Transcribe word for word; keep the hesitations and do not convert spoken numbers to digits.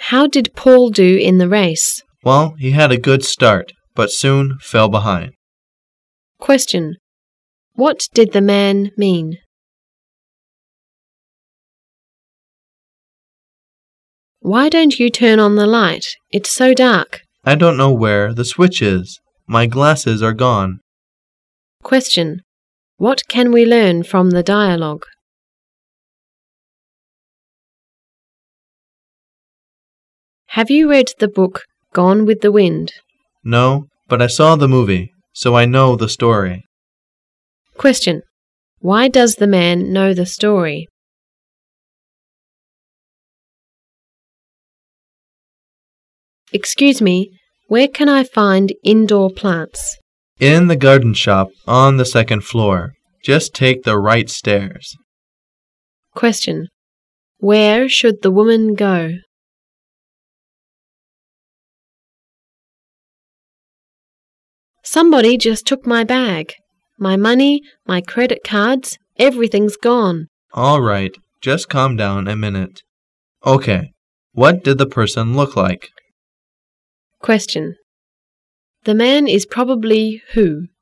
How did Paul do in the race? Well, he had a good start, but soon fell behind. Question. What did the man mean? Why don't you turn on the light? It's so dark. I don't know where the switch is. My glasses are gone. Question. What can we learn from the dialogue? Have you read the book Gone with the Wind? No, but I saw the movie, so I know the story. Question. Why does the man know the story? Excuse me, where can I find indoor plants? In the garden shop on the second floor. Just take the right stairs. Question. Where should the woman go? Somebody just took my bag. My money, my credit cards, everything's gone. All right, just calm down a minute. Okay, what did the person look like? Question. The man is probably who?